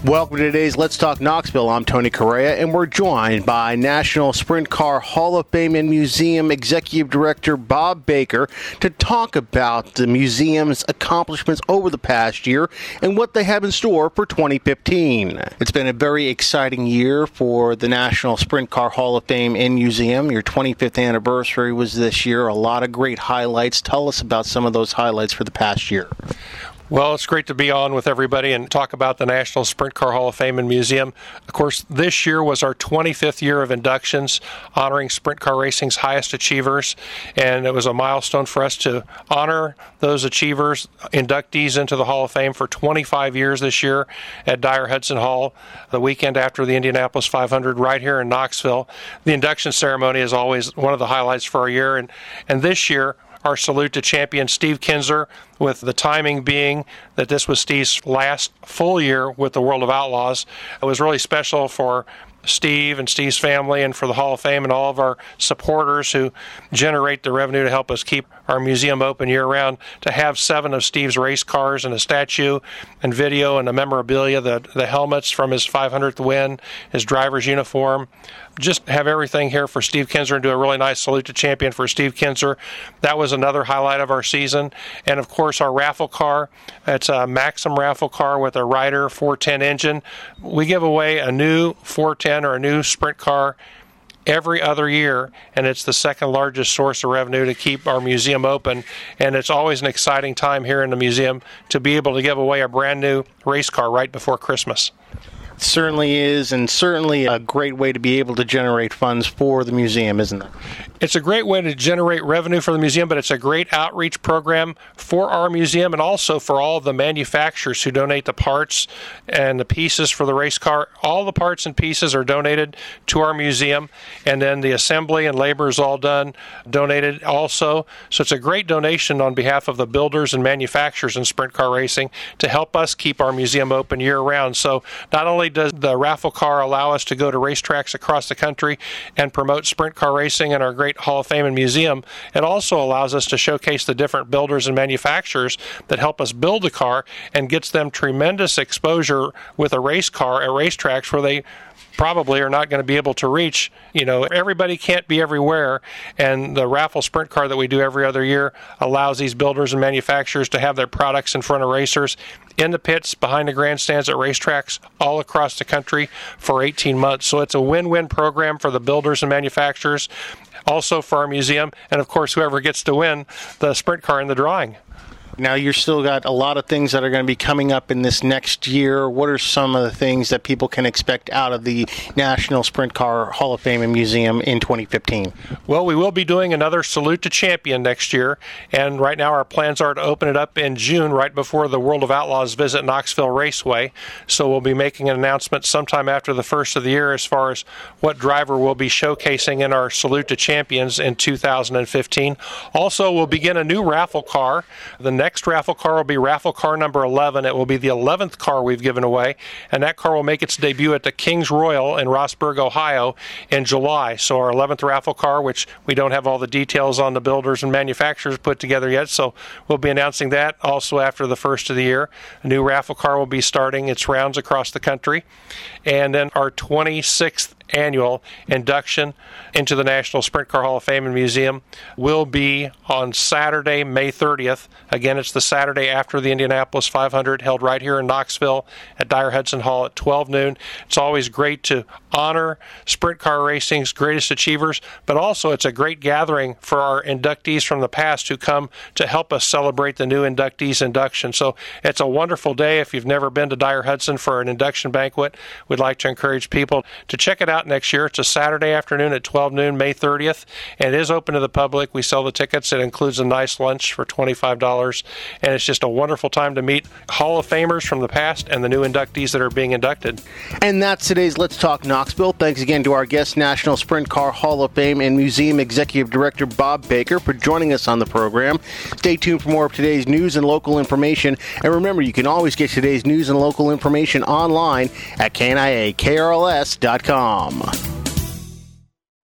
Welcome to today's Let's Talk Knoxville. I'm Tony Correa, and we're joined by National Sprint Car Hall of Fame and Museum Executive Director Bob Baker to talk about the museum's accomplishments over the past year and what they have in store for 2015. It's been a very exciting year for the National Sprint Car Hall of Fame and Museum. Your 25th anniversary was this year. A lot of great highlights. Tell us about some of those highlights for the past year. Well, it's great to be on with everybody and talk about the National Sprint Car Hall of Fame and Museum. Of course, this year was our 25th year of inductions, honoring sprint car racing's highest achievers, and it was a milestone for us to honor those achievers, inductees into the Hall of Fame for 25 years this year at Dyer-Hudson Hall, the weekend after the Indianapolis 500 right here in Knoxville. The induction ceremony is always one of the highlights for our year, and this year, our salute to champion Steve Kinser, with the timing being that this was Steve's last full year with the World of Outlaws. It was really special for Steve and Steve's family and for the Hall of Fame and all of our supporters who generate the revenue to help us keep our museum open year-round, to have 7 of Steve's race cars and a statue and video and the memorabilia, the helmets from his 500th win, his driver's uniform. Just have everything here for Steve Kinser and do a really nice salute to champion for Steve Kinser. That was another highlight of our season. And, of course, our raffle car. It's a Maxim raffle car with a Ryder 410 engine. We give away a new 410 or a new sprint car every other year, and it's the second largest source of revenue to keep our museum open. And it's always an exciting time here in the museum to be able to give away a brand new race car right before Christmas. Certainly is, and certainly a great way to be able to generate funds for the museum, isn't it? It's a great way to generate revenue for the museum, but it's a great outreach program for our museum and also for all of the manufacturers who donate the parts and the pieces for the race car. All the parts and pieces are donated to our museum, and then the assembly and labor is all donated also. So it's a great donation on behalf of the builders and manufacturers in sprint car racing to help us keep our museum open year-round. So not only does the raffle car allow us to go to racetracks across the country and promote sprint car racing and our great Hall of Fame and Museum, it also allows us to showcase the different builders and manufacturers that help us build the car and gets them tremendous exposure with a race car at racetracks where they probably are not going to be able to reach. You know, everybody can't be everywhere, and the raffle sprint car that we do every other year allows these builders and manufacturers to have their products in front of racers in the pits, behind the grandstands at racetracks all across the country for 18 months. So it's a win-win program for the builders and manufacturers, also for our museum, and of course whoever gets to win the sprint car in the drawing. Now, you've still got a lot of things that are going to be coming up in this next year. What are some of the things that people can expect out of the National Sprint Car Hall of Fame and Museum in 2015? Well, we will be doing another Salute to Champion next year, and right now our plans are to open it up in June, right before the World of Outlaws visit Knoxville Raceway. So we'll be making an announcement sometime after the first of the year as far as what driver we'll be showcasing in our Salute to Champions in 2015. Also, we'll begin a new raffle car. The next raffle car will be raffle car number 11. It will be the 11th car we've given away, and that car will make its debut at the Kings Royal in Rossburg, Ohio in July. So our 11th raffle car, which we don't have all the details on the builders and manufacturers put together yet, so we'll be announcing that also after the first of the year. A new raffle car will be starting its rounds across the country. And then our 26th annual induction into the National Sprint Car Hall of Fame and Museum will be on Saturday, May 30th. Again, it's the Saturday after the Indianapolis 500, held right here in Knoxville at Dyer-Hudson Hall at 12 noon. It's always great to honor sprint car racing's greatest achievers, but also it's a great gathering for our inductees from the past who come to help us celebrate the new inductees' induction. So it's a wonderful day. If you've never been to Dyer-Hudson for an induction banquet, we'd like to encourage people to check it out next year. It's a Saturday afternoon at 12 noon, May 30th, and it is open to the public. We sell the tickets. It includes a nice lunch for $25, and it's just a wonderful time to meet Hall of Famers from the past and the new inductees that are being inducted. And that's today's Let's Talk Knoxville. Thanks again to our guest, National Sprint Car Hall of Fame and Museum Executive Director Bob Baker, for joining us on the program. Stay tuned for more of today's news and local information. And remember, you can always get today's news and local information online at KNIA-KRLS.com.